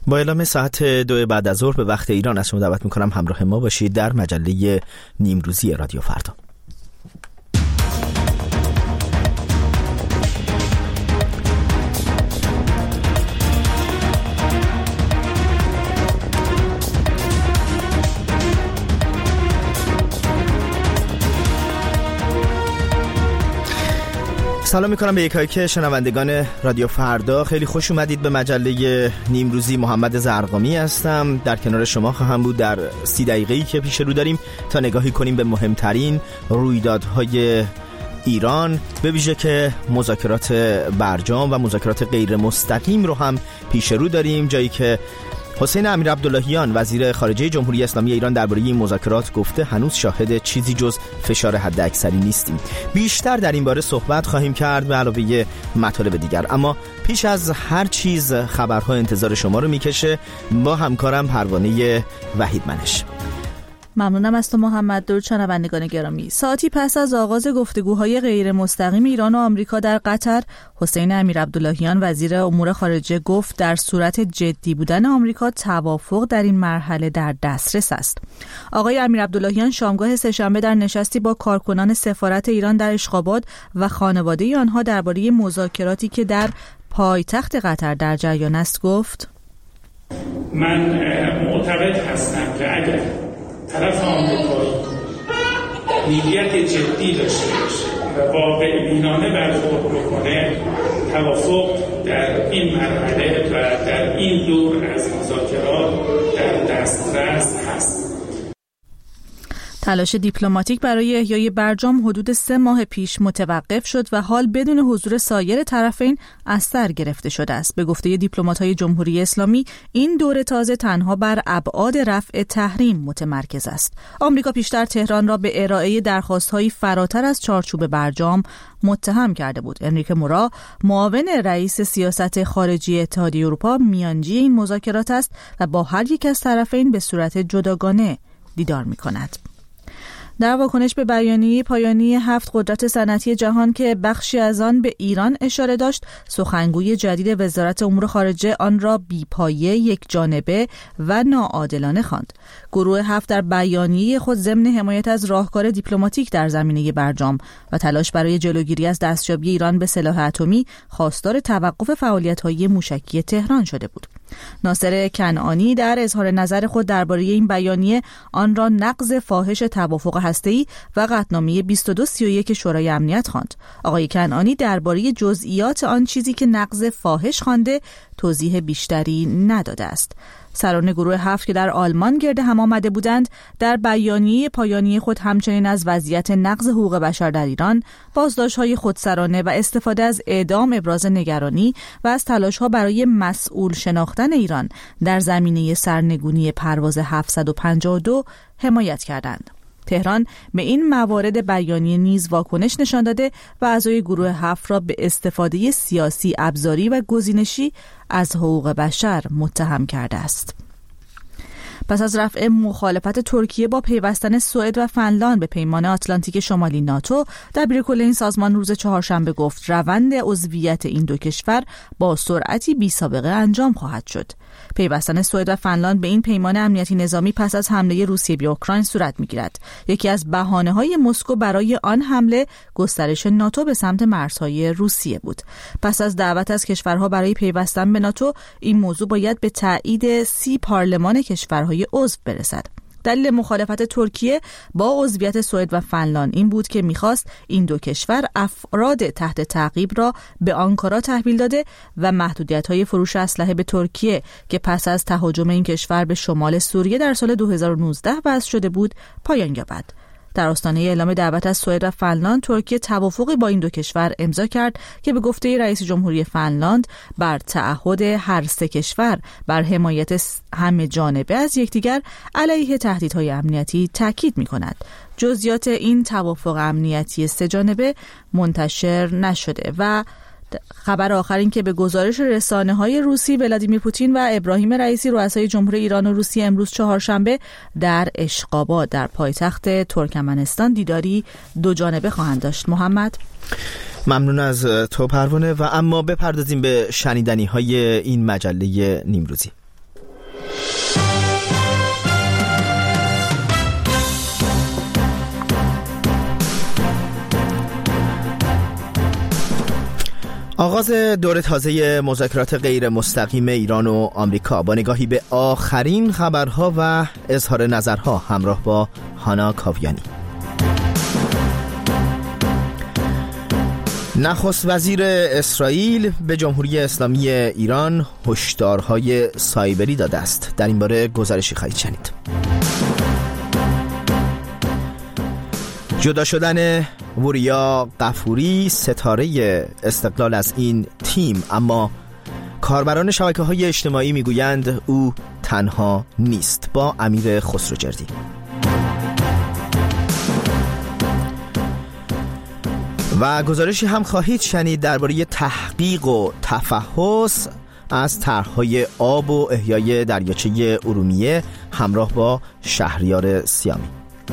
با اعلام ساعت 2 بعد از ظهر به وقت ایران از شما دعوت میکنم همراه ما باشید در مجله نیمروزی رادیو فردا. سلام میکنم به یکایک شنوندگان رادیو فردا. خیلی خوش اومدید به مجله نیمروزی. محمد زرقامی هستم، در کنار شما خواهم بود در 30 دقیقه‌ای که پیش رو داریم تا نگاهی کنیم به مهمترین رویدادهای ایران، به ویژه که مذاکرات برجام و مذاکرات غیر مستقیم رو هم پیش رو داریم، جایی که حسین امیرعبداللهیان وزیر خارجه جمهوری اسلامی ایران درباره این مذاکرات گفته هنوز شاهد چیزی جز فشار حداکثری نیستیم. بیشتر در این باره صحبت خواهیم کرد به علاوه مطالب دیگر، اما پیش از هر چیز خبرها انتظار شما رو میکشه با همکارم پروانه وحید منش. ممنونم از تو محمد. درود شنوندگان گرامی. ساعتی پس از آغاز گفتگوهای غیر مستقیم ایران و آمریکا در قطر، حسین امیرعبداللهیان وزیر امور خارجه گفت در صورت جدی بودن آمریکا توافق در این مرحله در دسترس است. آقای امیرعبداللهیان شامگاه سه‌شنبه در نشستی با کارکنان سفارت ایران در اشخاباد و خانواده آنها درباره مذاکراتی که در پایتخت قطر در جریان است گفت: من معتقد هستم که اگر طرف آمریکایی نیت جدی داشته باشه و واقع بینانه برخورد بکنه، توافق در این مرحله و در این دور از مذاکرات در دسترس هست. تلاش دیپلماتیک برای احیای برجام حدود 3 ماه پیش متوقف شد و حال بدون حضور سایر طرفین از سر گرفته شده است. به گفته دیپلمات‌های جمهوری اسلامی، این دور تازه تنها بر ابعاد رفع تحریم متمرکز است. آمریکا پیشتر تهران را به ارائه درخواست‌های فراتر از چارچوب برجام متهم کرده بود. انریکه مورا، معاون رئیس سیاست خارجی اتحادیه اروپا، میانجی این مذاکرات است و با هر یک از طرفین به صورت جداگانه دیدار می‌کند. در واکنش به بیانیه پایانی 7 قدرت صنعتی جهان که بخشی از آن به ایران اشاره داشت، سخنگوی جدید وزارت امور خارجه آن را بی‌پایه، یکجانبه و ناعادلانه خواند. گروه 7 در بیانیه خود ضمن حمایت از راهکار دیپلماتیک در زمینه برجام و تلاش برای جلوگیری از دستیابی ایران به سلاح اتمی، خواستار توقف فعالیت‌های موشکی تهران شده بود. ناصر کنعانی در اظهار نظر خود درباره این بیانیه آن را نقض فاحش توافق هسته‌ای و قطعنامه 2231 شورای امنیت خواند. آقای کنعانی درباره جزئیات آن چیزی که نقض فاحش خوانده توضیح بیشتری نداده است. سران گروه 7 که در آلمان گرد هم آمده بودند در بیانیه پایانی خود همچنین از وضعیت نقض حقوق بشر در ایران، بازداشت‌های خودسرانه و استفاده از اعدام ابراز نگرانی و از تلاش‌ها برای مسئول شناختن ایران در زمینه سرنگونی پرواز 752 حمایت کردند. تهران به این موارد بیانیه نیز واکنش نشان داده و اعضای گروه 7 را به استفاده سیاسی، ابزاری و گزینشی از حقوق بشر متهم کرده است. پس از رفع مخالفت ترکیه با پیوستن سوئد و فنلاند به پیمان آتلانتیک شمالی ناتو، دبیرکل این سازمان روز چهارشنبه گفت روند عضویت این دو کشور با سرعتی بی‌سابقه انجام خواهد شد. پیوستن سوئد و فنلاند به این پیمان امنیتی نظامی پس از حمله روسیه به اوکراین صورت می‌گیرد. یکی از بهانه‌های مسکو برای آن حمله گسترش ناتو به سمت مرزهای روسیه بود. پس از دعوت از کشورها برای پیوستن به ناتو، این موضوع باید به تایید 30 پارلمان کشورهای عضو برسد. دلیل مخالفت ترکیه با عضویت سوئد و فنلاند این بود که می‌خواست این دو کشور افراد تحت تعقیب را به آنکارا تحویل داده و محدودیت‌های فروش اسلحه به ترکیه که پس از تهاجم این کشور به شمال سوریه در سال 2019 وضع شده بود پایان یابد. در آستانه اعلام دعوت از سوئد و فنلاند، ترکیه توافقی با این دو کشور امضا کرد که به گفته رئیس جمهوری فنلاند بر تعهد هر سه کشور بر حمایت همه جانبه از یکدیگر علیه تهدیدهای امنیتی تاکید می‌کند. جزئیات این توافق امنیتی سه جانبه منتشر نشده و خبر آخر این که به گزارش رسانه‌های روسی، ولادیمیر پوتین و ابراهیم رئیسی رؤسای جمهوری ایران و روسیه امروز چهارشنبه در اشخاباد در پایتخت ترکمنستان دیداری دو جانبه خواهند داشت. محمد، ممنون از تو پروانه. و اما بپردازیم به شنیدنی‌های این مجله نیمروزی. آغاز دور تازه مذاکرات غیر مستقیم ایران و آمریکا با نگاهی به آخرین خبرها و اظهار نظرها همراه با هانا کاویانی. نخست وزیر اسرائیل به جمهوری اسلامی ایران هشدارهای سایبری داده است. در این باره گزارشی خواهید شنید. جدا شدن وریا غفوری ستاره استقلال از این تیم، اما کاربران شبکه‌های اجتماعی میگویند او تنها نیست. با امیر خسروجردی. و گزارشی هم خواهید شنید درباره تحقیق و تفحص از طرح‌های آب و احیای دریاچه ارومیه همراه با شهریار سیامی.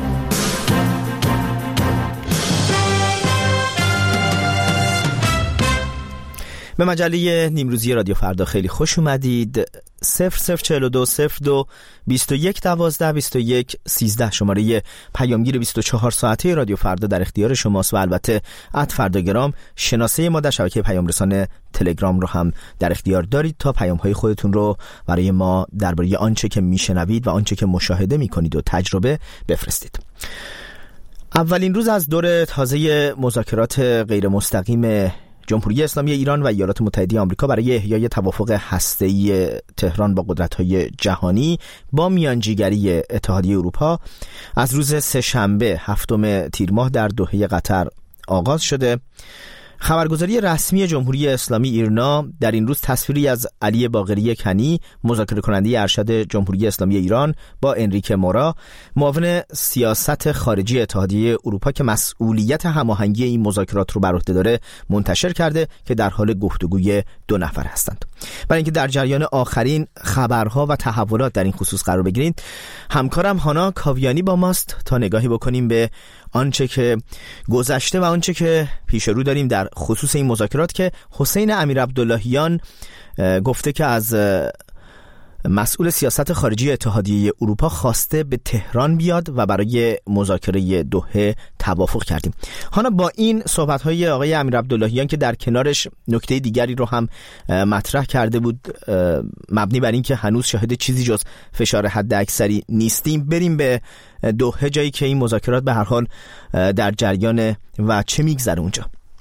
به مجله نیمروزی رادیو فردا خیلی خوش اومدید. 0042 02 21 12 21 13 شماره پیامگیر 24 ساعته رادیو فردا در اختیار شماست و البته @فرداگرام شناسه ما در شبکه پیام رسان تلگرام رو هم در اختیار دارید تا پیام‌های خودتون رو برای ما درباره آنچه که میشنوید و آنچه که مشاهده میکنید و تجربه بفرستید. اولین روز از دور تازه مذاکرات غیر مستقیم جمهوری اسلامی ایران و ایالات متحده آمریکا برای احیای توافق هسته‌ای تهران با قدرت‌های جهانی با میانجیگری اتحادیه اروپا از روز سه‌شنبه 7 تیر ماه در دوحه قطر آغاز شده. خبرگزاری رسمی جمهوری اسلامی ایرنا در این روز تصویری از علی باقری کنی، مذاکره کننده ارشد جمهوری اسلامی ایران، با انریکه مورا، معاون سیاست خارجی اتحادیه اروپا که مسئولیت هماهنگی این مذاکرات رو بر عهده داره، منتشر کرده که در حال گفتگوی دو نفر هستند. برای اینکه در جریان آخرین خبرها و تحولات در این خصوص قرار بگیرید، همکارم هانا کاویانی با ماست تا نگاهی بکنیم به آنچه که گذشته و آنچه که پیش رو داریم در خصوص این مذاکرات که حسین امیرعبداللهیان گفته که از مسئول سیاست خارجی اتحادیه اروپا خواسته به تهران بیاد و برای مذاکره دوحه توافق کردیم. حالا با این صحبت‌های آقای امیرعبداللهیان که در کنارش نکته دیگری رو هم مطرح کرده بود، مبنی بر این که هنوز شاهد چیزی جز فشار حد اکثری نیستیم، بریم به دوحه، جایی که این مذاکرات به هر حال در جریان و چه میگذره اونجا.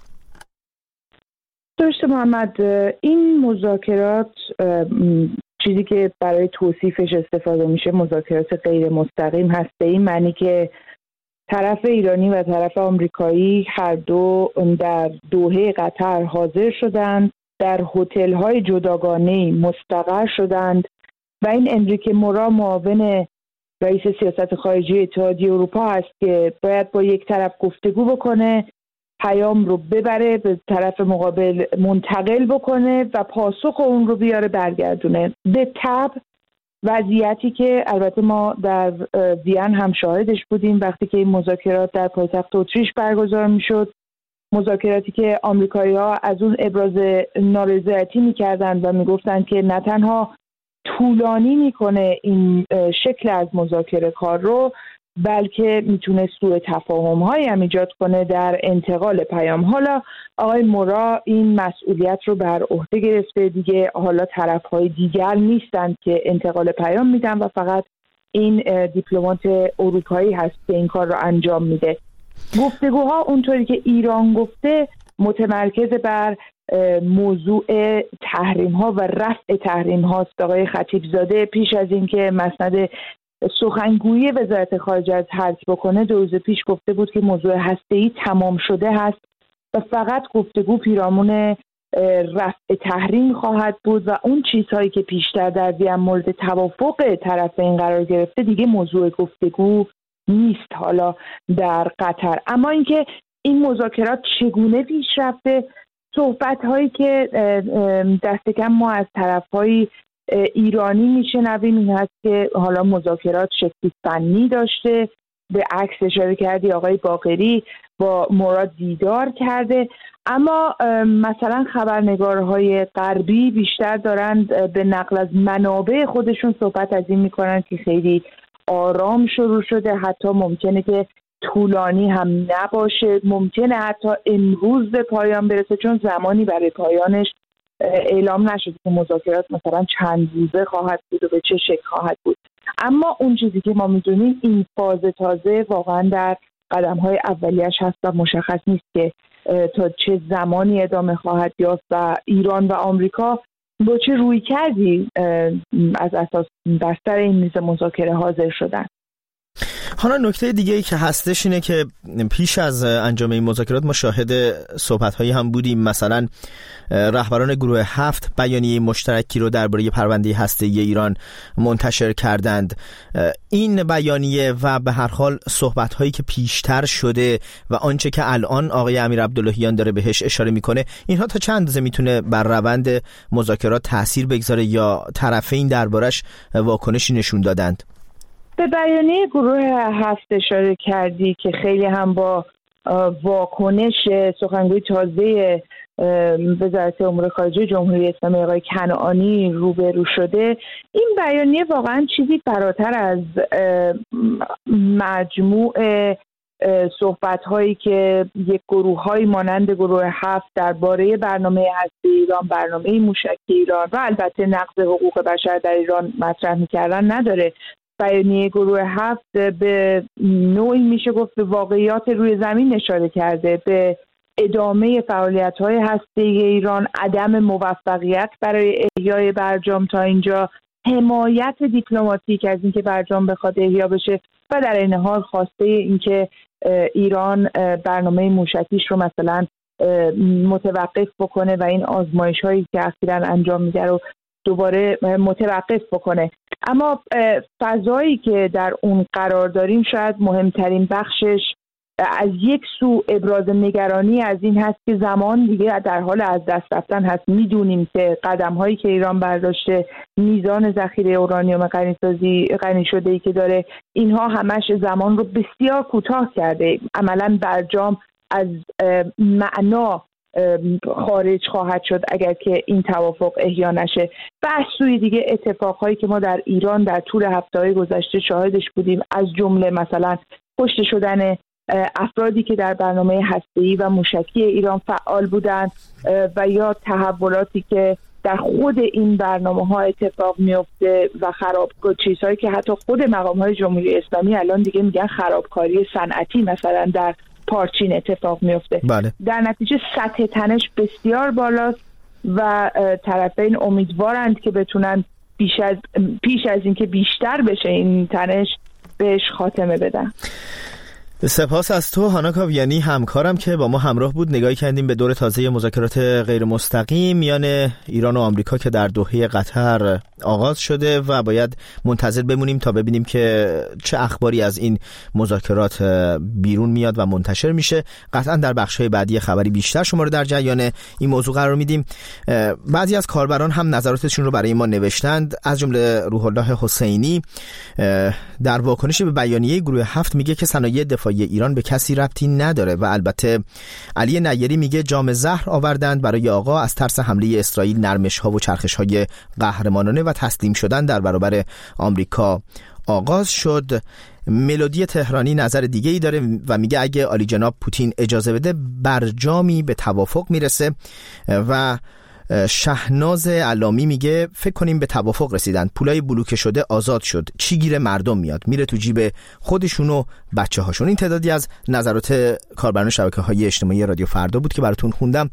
درسته محمد، این مذاکرات چیزی که برای توصیفش استفاده میشه مذاکرات غیر مستقیم هست، به این معنی که طرف ایرانی و طرف آمریکایی هر دو در دوحه قطر حاضر شدند، در هتل‌های جداگانه‌ای مستقر شدند و این انریکه مورا معاون رئیس سیاست خارجی اتحادیه اروپا هست که باید با یک طرف گفتگو بکنه، پیام رو ببره به طرف مقابل منتقل بکنه و پاسخ اون رو بیاره برگردونه. به طبع وضعیتی که البته ما در وین هم شاهدش بودیم وقتی که این مذاکرات در پایتخت اتریش برگزار میشد، مذاکراتی که آمریکایی‌ها از اون ابراز نارضایتی میکردن و میگفتن که نه تنها طولانی میکنه این شکل از مذاکره کار رو، بلکه میتونه سوء تفاهم‌هایی هم ایجاد کنه در انتقال پیام. حالا آقای مورا این مسئولیت رو بر عهده گرفته دیگه، حالا طرف‌های دیگر نیستن که انتقال پیام میدن و فقط این دیپلمات اروپایی هست که این کار رو انجام میده. گفتگوها اونطوری که ایران گفته متمرکز بر موضوع تحریم‌ها و رفع تحریم‌هاست. آقای خطیبزاده پیش از اینکه مسند سخنگوی وزارت خارجه از حذف بکنه 2 روز پیش گفته بود که موضوع هسته‌ای تمام شده هست و فقط گفتگو پیرامون رفع تحریم خواهد بود و اون چیزهایی که پیشتر در وین مورد توافق طرفین قرار گرفته دیگه موضوع گفتگو نیست حالا در قطر. اما اینکه این مذاکرات چگونه پیش رفته، صحبت‌هایی که دست کم ما از طرف‌های ایرانی میشنویم این هست که حالا مذاکرات شکلی فنی داشته، به عکس اشاره کردی آقای باقری با مراد دیدار کرده، اما مثلا خبرنگارهای غربی بیشتر دارند به نقل از منابع خودشون صحبت از این میکنن که خیلی آرام شروع شده، حتی ممکنه که طولانی هم نباشه، ممکنه حتی امروز به پایان برسه، چون زمانی برای پایانش اعلام نشد که مذاکرات مثلا چند روزه خواهد بود و به چه شکل خواهد بود. اما اون چیزی که ما میدونیم این فاز تازه واقعا در قدم‌های اولیه‌اش هست و مشخص نیست که تا چه زمانی ادامه خواهد یافت و ایران و آمریکا با چه رویکردی از اساس در سر این میز مذاکره حاضر شدن. حالا نکته دیگه ای که هستش اینه که پیش از انجام این مذاکرات ما شاهد صحبت‌هایی هم بودیم. مثلا رهبران گروه 7 بیانیه مشترکی رو درباره پرونده هسته‌ای ایران منتشر کردند. این بیانیه و به هر حال صحبت‌هایی که پیشتر شده و آنچه که الان آقای امیر عبداللهیان داره بهش اشاره میکنه، اینها تا چند اندازه میتونه بر روند مذاکرات تأثیر بگذاره یا طرفین دربارش واکنشی نشون دادند؟ به بیانیه گروه 7 اشاره کردی که خیلی هم با واکنش سخنگوی تازه وزارت امور خارجه جمهوری اسلامی آقای کنعانی روبرو شده. این بیانیه واقعا چیزی فراتر از مجموع صحبت‌هایی که یک گروه‌های مانند گروه 7 درباره برنامه هسته‌ای ایران، برنامه موشکی ایران و البته نقض حقوق بشر در ایران مطرح می‌کردن نداره. بیانیه گروه 7 به نوعی میشه گفت به واقعیات روی زمین اشاره کرده، به ادامه فعالیت‌های هسته‌ای ایران، عدم موفقیت برای احیای برجام تا اینجا، حمایت دیپلماتیک از اینکه برجام بخواد احیا بشه و در این حال خواسته اینکه ایران برنامه موشکیش رو مثلا متوقف بکنه و این آزمایش‌هایی که اخیراً انجام میده رو دوباره متوقف بکنه. اما فضایی که در اون قرار داریم شاید مهمترین بخشش از یک سو ابراز نگرانی از این هست که زمان دیگه در حال از دست رفتن هست. میدونیم که قدم‌هایی که ایران برداشته، میزان ذخیره اورانیوم غنی شده‌ای که داره، اینها همش زمان رو بسیار کوتاه کرده. عملاً برجام از معنا خارج خواهد شد اگر که این توافق احیا نشه. بحث سوی دیگه اتفاقهایی که ما در ایران در طول هفته‌های گذشته شاهدش بودیم، از جمله مثلا کشته شدن افرادی که در برنامه هسته‌ای و موشکی ایران فعال بودند و یا تحولاتی که در خود این برنامه‌ها اتفاق میفته و چیزهایی که حتی خود مقام‌های جمهوری اسلامی الان دیگه میگن خرابکاری صنعتی مثلا در پارچین اتفاق میفته. بله. در نتیجه سطح تنش بسیار بالاست و طرفین امیدوارند که بتونن پیش از اینکه بیشتر بشه این تنش بهش خاتمه بدن. سپاس از تو هانا کاویانی همکارم که با ما همراه بود. نگاهی کردیم به دور تازه مذاکرات غیر مستقیم میان ایران و آمریکا که در دوحه قطر آغاز شده و باید منتظر بمونیم تا ببینیم که چه اخباری از این مذاکرات بیرون میاد و منتشر میشه. قطعا در بخش‌های بعدی خبری بیشتر شما رو در جریان این موضوع قرار میدیم. بعضی از کاربران هم نظراتشون رو برای ما نوشتند، از جمله روح الله حسینی در واکنش به بیانیه گروه 7 میگه که صنایع دفاعی ایران به کسی ربطی نداره و البته علی نیری میگه جام زهر آوردند برای آقا، از ترس حمله اسرائیل نرمش‌ها و چرخش‌های قهرمانانه و تسلیم شدن در برابر آمریکا آغاز شد. ملودی تهرانی نظر دیگه ای داره و میگه اگه عالی جناب پوتین اجازه بده برجامی به توافق میرسه و شهناز علامی میگه فکر کنیم به توافق رسیدن، پولای بلوکه شده آزاد شد، چی گیر مردم میاد، میره تو جیب خودشون و بچه هاشون. این تعدادی از نظرات کاربران شبکه‌های اجتماعی رادیو فردا بود که براتون خوندم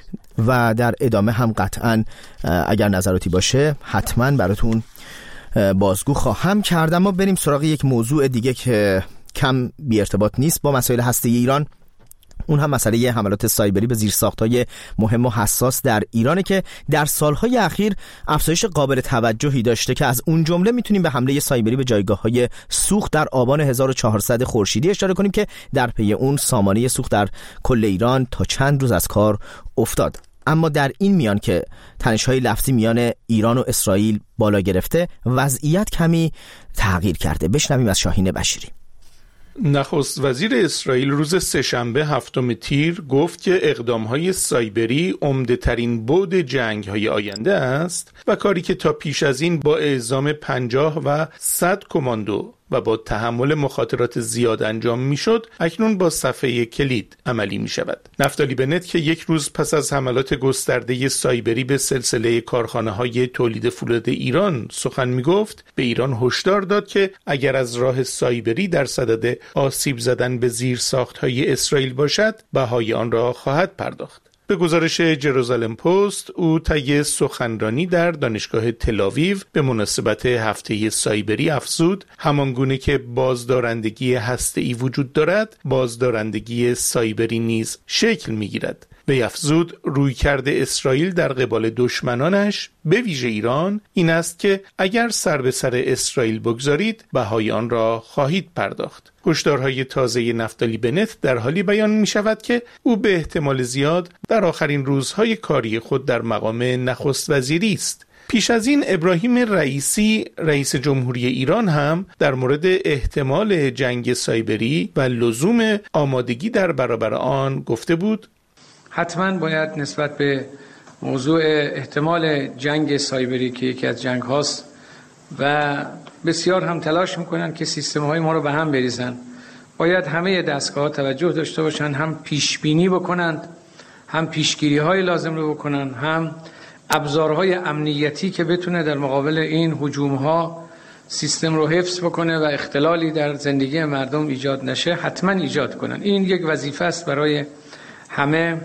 و در ادامه هم قطعا اگر نظراتی باشه حتما براتون بازگو خواهم کرد. اما بریم سراغ یک موضوع دیگه که کم بی ارتباط نیست با مسائل هسته‌ای ایران. اون هم مسئله حملات سایبری به زیرساخت‌های مهم و حساس در ایرانه که در سالهای اخیر افزایش قابل توجهی داشته که از اون جمله میتونیم به حمله سایبری به جایگاه‌های سوخت در آبان 1400 خورشیدی اشاره کنیم که در پی اون سامانه سوخت در کل ایران تا چند روز از کار افتاد. اما در این میان که تنش‌های لفظی میان ایران و اسرائیل بالا گرفته، وضعیت کمی تغییر کرده. بشنویم از شاهین بشیری. نخست وزیر اسرائیل روز سه‌شنبه 7 تیر گفت که اقدام‌های سایبری عمده‌ترین بعد جنگ‌های آینده است و کاری که تا پیش از این با اعزام 50 و 100 کماندو و با تحمل مخاطرات زیاد انجام میشد، اکنون با صفحه کلید عملی می شود. نفتالی بنت که یک روز پس از حملات گسترده سایبری به سلسله کارخانه‌های تولید فولاد ایران سخن می گفت، به ایران هشدار داد که اگر از راه سایبری در صدد آسیب زدن به زیرساخت‌های اسرائیل باشد، بهای آن را خواهد پرداخت. به گزارش جروزالم پست، او طی سخنرانی در دانشگاه تل‌آویو به مناسبت هفته سایبری افزود: همانگونه که بازدارندگی هسته‌ای وجود دارد، بازدارندگی سایبری نیز شکل می‌گیرد. وی افزود رویکرد اسرائیل در قبال دشمنانش به ویژه ایران این است که اگر سر به سر اسرائیل بگذارید، بهای آن را خواهید پرداخت. هشدارهای تازه نفتالی بنت در حالی بیان می شود که او به احتمال زیاد در آخرین روزهای کاری خود در مقام نخست وزیری است. پیش از این ابراهیم رئیسی رئیس جمهوری ایران هم در مورد احتمال جنگ سایبری و لزوم آمادگی در برابر آن گفته بود: حتما باید نسبت به موضوع احتمال جنگ سایبری که یکی از جنگ هاست و بسیار هم تلاش میکنن که سیستم های ما رو به هم بریزن، باید همه دستگاه ها توجه داشته باشن، هم پیش بینی بکنند، هم پیشگیری های لازم رو بکنن، هم ابزارهای امنیتی که بتونه در مقابل این هجوم ها سیستم رو حفظ بکنه و اختلالی در زندگی مردم ایجاد نشه حتما ایجاد کنن. این یک وظیفه است برای همه.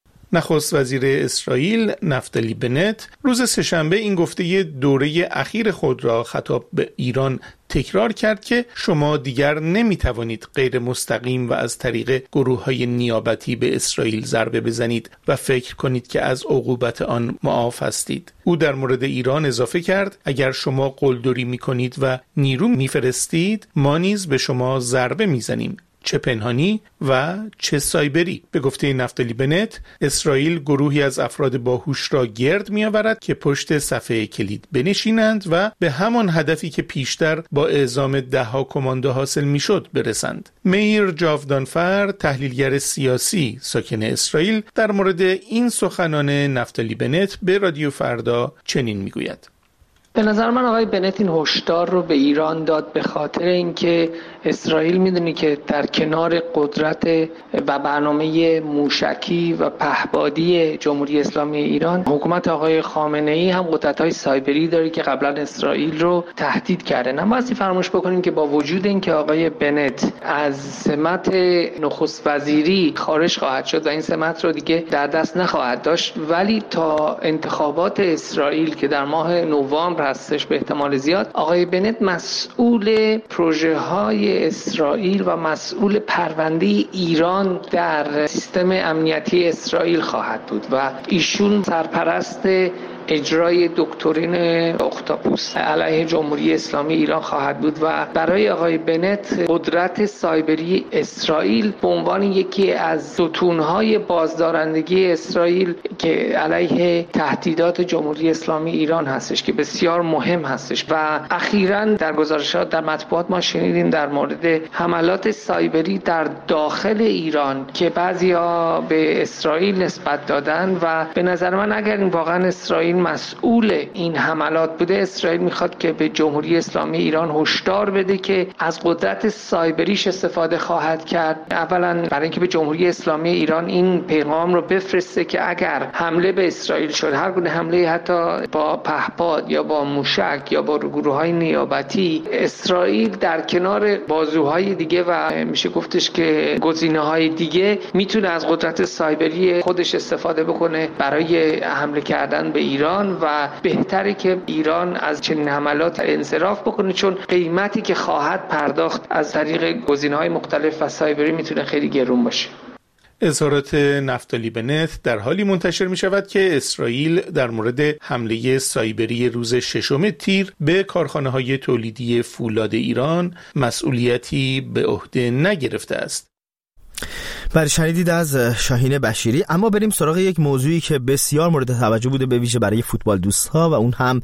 نخست وزیر اسرائیل نفتالی بنت روز سه‌شنبه این گفته دوره اخیر خود را خطاب به ایران تکرار کرد که شما دیگر نمیتوانید غیر مستقیم و از طریق گروه‌های نیابتی به اسرائیل ضربه بزنید و فکر کنید که از عقوبت آن معاف هستید. او در مورد ایران اضافه کرد: اگر شما قلدری میکنید و نیرو میفرستید، ما نیز به شما ضربه میزنیم، چه پنهانی و چه سایبری. به گفته نفتالی بنت، اسرائیل گروهی از افراد باهوش را گرد می‌آورد که پشت صفحه کلید بنشینند و به همان هدفی که پیشتر با اعزام 10 کماندو حاصل میشد برسند. میر جاودانفر، تحلیلگر سیاسی ساکن اسرائیل، در مورد این سخنان نفتالی بنت به رادیو فردا چنین میگوید: به نظر من آقای بنت این هشدار رو به ایران داد به خاطر اینکه اسرائیل میدونی که در کنار قدرت و برنامه موشکی و پهپادی جمهوری اسلامی ایران، حکومت آقای خامنه‌ای هم قدرت‌های سایبری داره که قبلا اسرائیل رو تهدید کرده. نباید فراموش بکنیم که با وجود اینکه آقای بنت از سمت نخست وزیری خارج خواهد شد و این سمت رو دیگه در دست نخواهد داشت، ولی تا انتخابات اسرائیل که در ماه نوامبر هستش به احتمال زیاد، آقای بنت مسئول پروژه های اسرائیل و مسئول پرونده ایران در سیستم امنیتی اسرائیل خواهد بود و ایشون سرپرست اجرای دکترین اختاپوس علیه جمهوری اسلامی ایران خواهد بود و برای آقای بنت قدرت سایبری اسرائیل به عنوان یکی از ستونهای بازدارندگی اسرائیل که علیه تهدیدات جمهوری اسلامی ایران هستش که بسیار مهم هستش. و اخیراً در گزارشات در مطبوعات ما شنیدیم در مورد حملات سایبری در داخل ایران که بعضیا به اسرائیل نسبت دادن و به نظر من اگر این واقعا اسرائیل مسئول این حملات بوده، اسرائیل میخواد که به جمهوری اسلامی ایران هشدار بده که از قدرت سایبریش استفاده خواهد کرد. اولا برای اینکه به جمهوری اسلامی ایران این پیغام رو بفرسته که اگر حمله به اسرائیل شد، هر گونه حمله حتی با پهپاد یا با موشک یا با گروه‌های نیابتی، اسرائیل در کنار بازوهای دیگه و میشه گفتش که گزینه‌های دیگه میتونه از قدرت سایبری خودش استفاده بکنه برای حمله کردن به ایران و بهتره که ایران از چنین حملات انصراف بکنه، چون قیمتی که خواهد پرداخت از طریق گزینه‌های مختلف و سایبری میتونه خیلی گرون باشه. اظهارات نفتالی بنت در حالی منتشر می شود که اسرائیل در مورد حمله سایبری روز 6 تیر به کارخانه‌های تولیدی فولاد ایران مسئولیتی به عهده نگرفته است. بله، شنیدید از شاهین بشیری. اما بریم سراغ یک موضوعی که بسیار مورد توجه بوده به ویژه برای فوتبال دوست‌ها و اون هم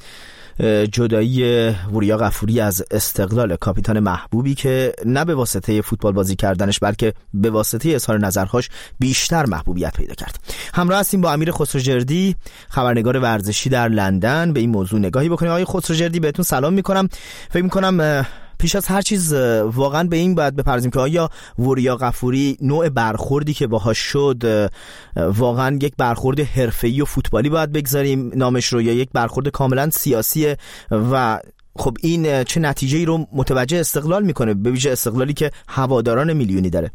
جدایی وریا غفوری از استقلال، کاپیتان محبوبی که نه به واسطه فوتبال بازی کردنش بلکه به واسطه اظهار نظرهاش بیشتر محبوبیت پیدا کرد. همراه هستیم با امیر خسروجردی، خبرنگار ورزشی در لندن، به این موضوع نگاهی بکنیم. آقای خسروجردی بهتون سلام میکنم. فکر میکنم پیش از هر چیز واقعا به این باید بپردازیم که آیا وریا غفوری نوع برخوردی که باهاش شد واقعا یک برخورد حرفه‌ای و فوتبالی باید بگذاریم نامش رو، یا یک برخورد کاملا سیاسیه و خب این چه نتیجه‌ای رو متوجه استقلال میکنه، به ویژه استقلالی که هواداران میلیونی داره؟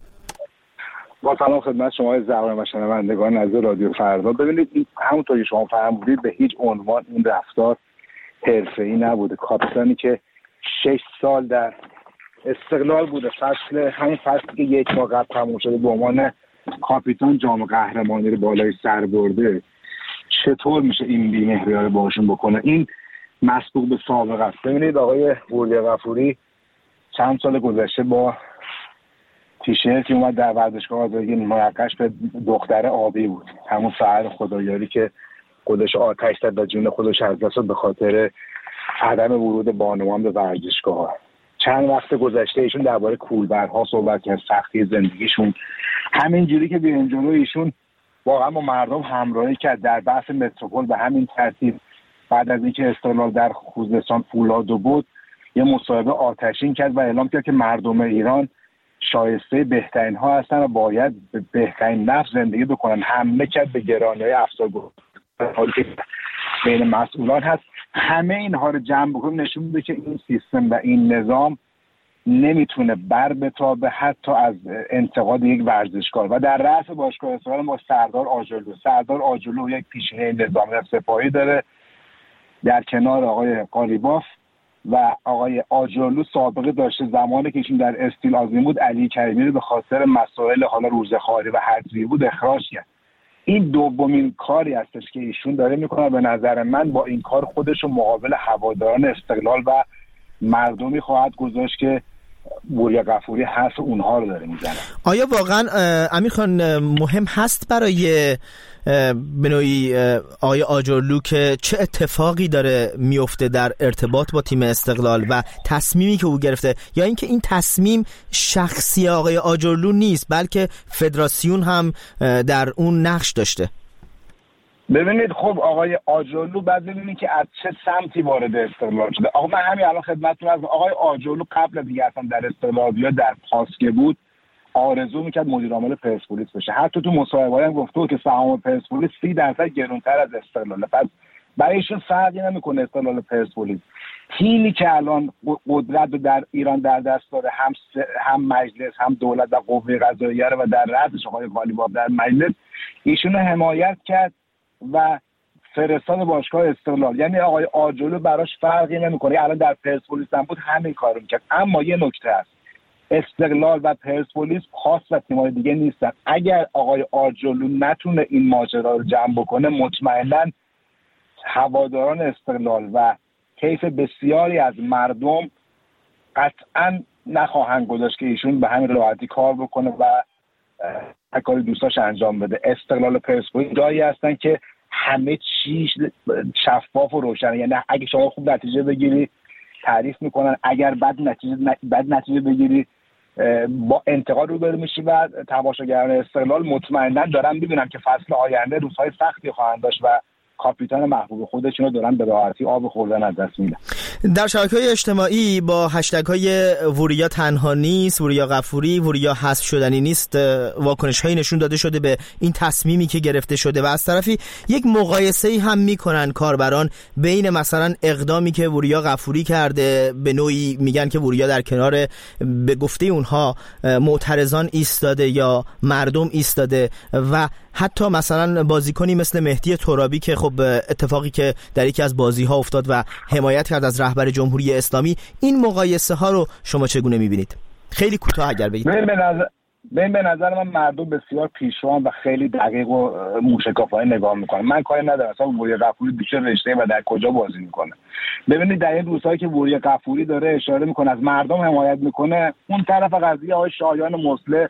با سلام خدمت شما زرقامی و شنوندگان از رادیو فردا. ببینید همونطور که شما فرمودید به هیچ عنوان این رفتار حرفه‌ای نبوده. کاپیتانی که 6 سال در استقلال بوده، همین فصلی که یک ماه قبل تموم شده به عنوان کاپیتان جام قهرمانی رو بالای سر برده، چطور میشه این بی‌مهری رو باشون بکنه؟ این مسبوق به سابقه است. ببینید آقای وریا غفوری چند سال گذشته با تیشرتی اومد در ورزشگاه آزادی مرقش به دختر آبی بود، همون سحر خدایاری که خودش آتش زد و جون خودش از دست داد به خاطر عدم ورود بانوان به ورزشگاه. چند وقت گذشته ایشون درباره کولبرها صحبت کرد، سختی زندگیشون. همینجوری که بیرون جلو ایشون واقعا با مردم همراهی کرد در بحث متروپول. به همین ترتیب بعد از اینکه استقلال در خوزستان فولادو بود یه مصاحبه آتشین کرد و اعلام کرد که مردم ایران شایسته بهترین ها هستن و باید به بهترین نفس زندگی بکنن. حمله کرد به گرانی‌های افسانه‌گونه که بین مسئولان هست. همه اینها رو جمع بکنیم نشون میده که این سیستم و این نظام نمیتونه بر بتابه حتی از انتقاد یک ورزشکار. و در رأس باشگاه استقلال ما سردار آجرلو یک پیشینه نظامی سپاهی داره، در کنار آقای قالیباف و آقای آجرلو سابقه داشته زمانی که ایشون در استیل آزمین بود علی کریمی رو به خاطر مسائل حالا روزخواری و حذفی بود اخراج کرد. این دومین کاری هستش که ایشون داره میکنه. به نظر من با این کار خودش رو مقابل هواداران استقلال و مردمی خواهد گذاشت که وریا غفوری حرف اونها رو داره میزنه. آیا واقعا امیر خان مهم هست برای به نوعی آقای آجرلو که چه اتفاقی داره میفته در ارتباط با تیم استقلال و تصمیمی که او گرفته، یا اینکه این تصمیم شخصی آقای آجرلو نیست بلکه فدراسیون هم در اون نقش داشته؟ ببینید خب آقای آجرلو بعد ببینید که از چه سمتی وارد استقلال شده. آقا من همین الان خدمتتون هستم، آقای آجرلو قبل از دیگه اصلا در استقلال یا در پاسکه بود آرزو میکرد مدیر عامل پرسپولیس بشه. حتی تو مصاحبه‌ای هم گفته که سهام پرسپولیس 30% گرانتر از استقلاله. پس برایشون فرقی نمیکنه استقلال پرسپولیس. تیمی که الان قدرت رو در ایران در دست داره، هم مجلس هم دولت و قوه قضاییه و در رأسش آقای قالیباف در مجلس، ایشونو حمایت کرد و فرستاد باشگاه استقلال. یعنی آقای آجرلو براش فرقی نمیکنه. الان در پرسپولیس هم بود همین کارو میکرد. اما یه نکته هست، استقلال و پرسپولیس خاص و تیم‌های دیگه نیستن. اگر آقای آجرلو نتونه این ماجرا رو جمع بکنه، مطمئناً هواداران استقلال و طیف بسیاری از مردم قطعاً نخواهند گذاشت که ایشون به همین راحتی کار بکنه و هر کاری دوستاش انجام بده. استقلال و پرسپولیس جایی هستن که همه چیز شفاف و روشنه. یعنی اگه شما خوب نتیجه بگیری تعریف میکنن، اگر بد نتیجه بگیری با انتقاد روبرو میشی. و تماشاگران استقلال مطمئنا دارن میبینن که فصل آینده روزهای سختی خواهند داشت و کاپیتان محبوب خودشونو دارن به راحتی آب خوردن از دست میدن. در شبکه‌های اجتماعی با هشتگ‌های وریا تنها نیست، وریا غفوری، وریا حذف شدنی نیست، واکنش‌هایی نشون داده شده به این تصمیمی که گرفته شده و از طرفی یک مقایسه‌ای هم میکنن کاربران بین مثلا اقدامی که وریا غفوری کرده، به نوعی میگن که وریا در کنار به گفته اونها معترضان ایستاده یا مردم ایستاده، و حتی مثلا بازیکنی مثل مهدی ترابی که خب اتفاقی که در یکی از بازی‌ها افتاد و حمایت کرد از رهبر جمهوری اسلامی. این مقایسه ها رو شما چگونه می‌بینید؟ خیلی کوتاه اگر بگید. به نظر من مردم بسیار پیشروان و خیلی دقیق و موشکافانه نگاه میکنن. من کاری ندارم اصلا وریا غفوری بیچه رشته و در کجا بازی میکنه. ببینید در این روزهایی که وریا غفوری داره اشاره میکنه از مردم حمایت میکنه، اون طرف قضیه آقای شایان مصلح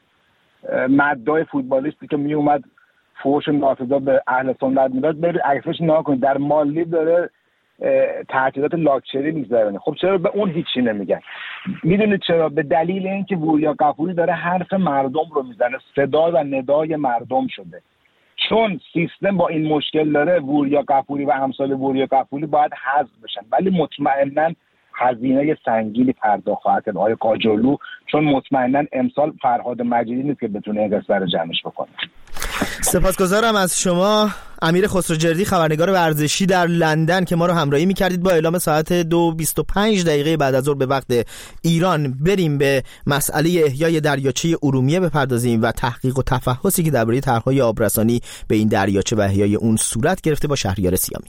مدعای فوتبالیستی که میومد فوش ناسزا به اهل سنت میداد، برید عکسش نگاه کنید، در مالی داره تعطیلات لاکچری میگذرونه. خب چرا به اون هیچی نمیگن؟ میدونید چرا؟ به دلیل اینکه وریا غفوری داره حرف مردم رو میزنه، صدا و ندای مردم شده. چون سیستم با این مشکل داره، وریا غفوری و امثال وریا غفوری باید حذف بشن، ولی مطمئنا هزینه سنگینی پرداخت خواهد کرد آقای قاجارلو، چون مطمئنا امسال فرهاد مجیدی نیست که بتونه این قصه رو جمعش بکنه. سپاسگزارم از شما امیر خسروجردی، خبرنگار ورزشی در لندن که ما رو همراهی می‌کردید. با اعلام ساعت 2:25 بعد از ظهر به وقت ایران بریم به مسئله احیای دریاچه ارومیه بپردازیم و تحقیق و تفحصی که درباره طرح‌های آبرسانی به این دریاچه و احیای اون صورت گرفته با شهریار سیامی.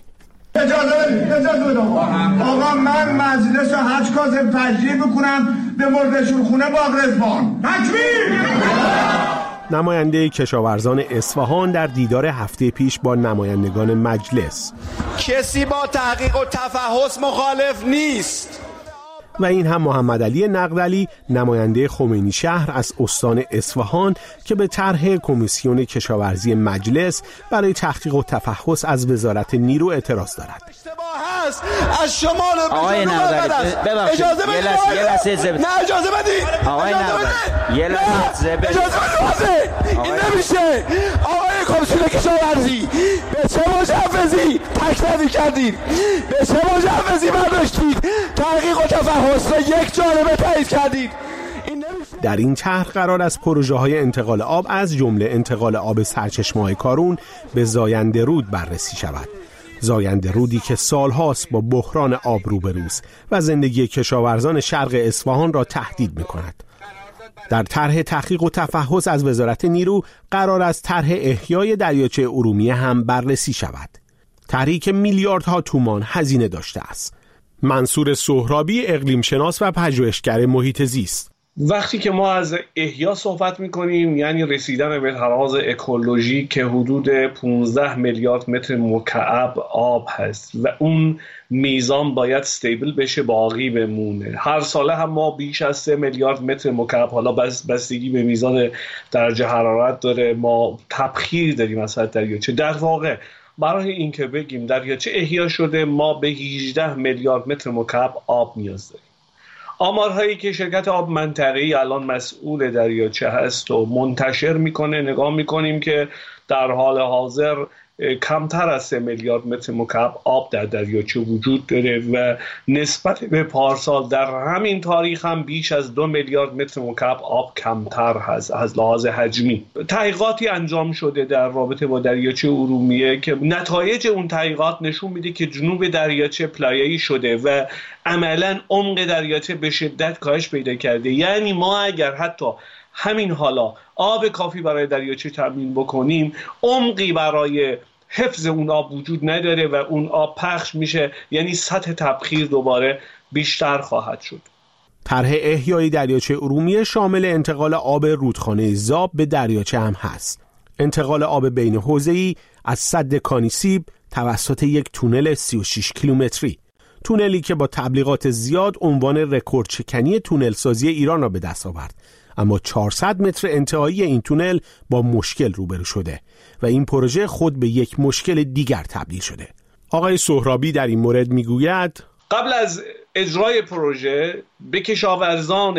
اجازه بدید آقا، من مجلس رو حج کاظم تجلیل بکنم به مردشور خونه باغرزبان. تکبیر! نماینده کشاورزان اصفهان در دیدار هفته پیش با نمایندگان مجلس. کسی با تحقیق و تفحص مخالف نیست. و این هم محمد علی نقدلی، نماینده خمینی شهر از استان اصفهان که به طرح کمیسیون کشاورزی مجلس برای تحقیق و تفحص از وزارت نیرو اعتراض دارد. از شمال آقای نقدلی ببخشید یه لحظه نه اجازه بدید آقای نقدلی یه لحظه اجازه بدید این نمیشه. آقای کمیسیون کشاورزی به چه مجوزی تکلیف کردید؟ به چه مجوزی برداشتید؟ تحقیق و تفحص را یک جانبه تایید کردید. در این طرح قرار است پروژه‌های انتقال آب از جمله انتقال آب سرچشمه‌های کارون به زاینده رود بررسی شود. زاینده رودی که سالهاست با بحران آب روبروست و زندگی کشاورزان شرق اصفهان را تهدید می‌کند. در طرح تحقیق و تفحص از وزارت نیرو قرار است طرح احیای دریاچه ارومیه هم بررسی شود. طرحی که میلیاردها تومان هزینه داشته است. منصور سهرابی، اقلیم شناس و پژوهشگر محیط زیست: وقتی که ما از احیا صحبت میکنیم یعنی رسیدن به تراز اکولوژی که حدود 15 میلیارد متر مکعب آب هست و اون میزان باید استیبل بشه، باقی بمونه. هر ساله هم ما بیش از 3 میلیارد متر مکعب، حالا بستگی به میزان درجه حرارت داره، ما تبخیر داریم از دریاچه. در واقع برای اینکه بگیم دریاچه احیا شده ما به 18 میلیارد متر مکعب آب نیاز داریم. آمارهایی که شرکت آب منطقه‌ای الان مسئول دریاچه هست و منتشر میکنه نگاه میکنیم که در حال حاضر کمتر از 3 میلیارد متر مکعب آب در دریاچه وجود داره و نسبت به پارسال در همین تاریخ هم بیش از 2 میلیارد متر مکعب آب کمتر هست از لحاظ حجمی. تحقیقاتی انجام شده در رابطه با دریاچه ارومیه که نتایج اون تحقیقات نشون میده که جنوب دریاچه پلایه‌ای شده و عملاً عمق دریاچه به شدت کاهش پیدا کرده. یعنی ما اگر حتی همین حالا آب کافی برای دریاچه تامین بکنیم، عمقی برای حفظ اون آب وجود نداره و اون آب پخش میشه، یعنی سطح تبخیر دوباره بیشتر خواهد شد. طرح احیای دریاچه ارومیه شامل انتقال آب رودخانه زاب به دریاچه هم هست. انتقال آب بین حوزه‌ای از سد کانیسیب توسط یک تونل 36 کیلومتری، تونلی که با تبلیغات زیاد عنوان رکورد شکنی تونل سازی ایران را به دست آورد. اما 400 متر انتهایی این تونل با مشکل روبرو شده و این پروژه خود به یک مشکل دیگر تبدیل شده. آقای سهرابی در این مورد میگوید قبل از اجرای پروژه به کشاورزان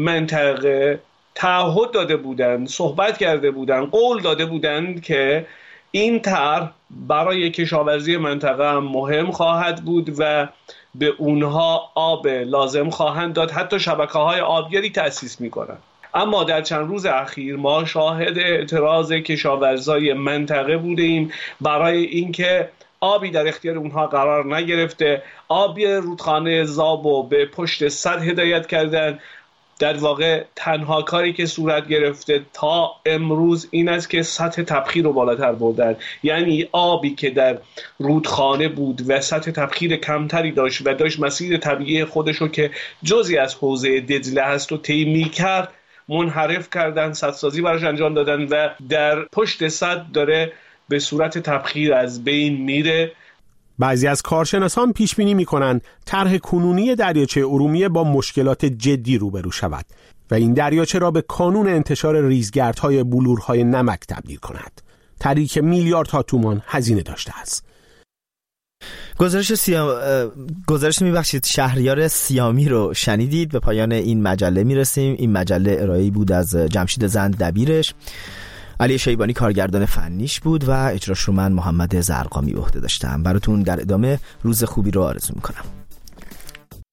منطقه تعهد داده بودند، صحبت کرده بودند، قول داده بودند که این طرح برای کشاورزی منطقه هم مهم خواهد بود و به اونها آب لازم خواهند داد، حتی شبکه‌های آبیاری تأسیس می‌کنند. اما در چند روز اخیر ما شاهد اعتراض کشاورزای منطقه بودیم برای اینکه آبی در اختیار اونها قرار نگرفته، آبی رودخانه زابو به پشت سد هدایت کردن. در واقع تنها کاری که صورت گرفته تا امروز این است که سطح تبخیر رو بالاتر بردن، یعنی آبی که در رودخانه بود و سطح تبخیر کمتری داشت و داشت مسیر طبیعی خودش رو که جزئی از حوزه دجله هست و طی می‌کرد منحرف کردن، سدسازی براش انجام دادن و در پشت سد داره به صورت تبخیر از بین میره. بعضی از کارشناسان پیش بینی می‌کنند طرح کنونی دریاچه ارومیه با مشکلات جدی روبرو شود و این دریاچه را به کانون انتشار ریزگردهای بلورهای نمک تبدیل کند. طرحی که میلیاردها تومان هزینه داشته است. گزارش میبخشید شهریار سیامی رو شنیدید. به پایان این مجله میرسیم. این مجله ارائه‌ای بود از جمشید زند دبیرش، علی شیبانی کارگردان فنیش بود و اجراش رو من محمد زرقامی به عهده داشتم. براتون در ادامه روز خوبی رو آرزو میکنم.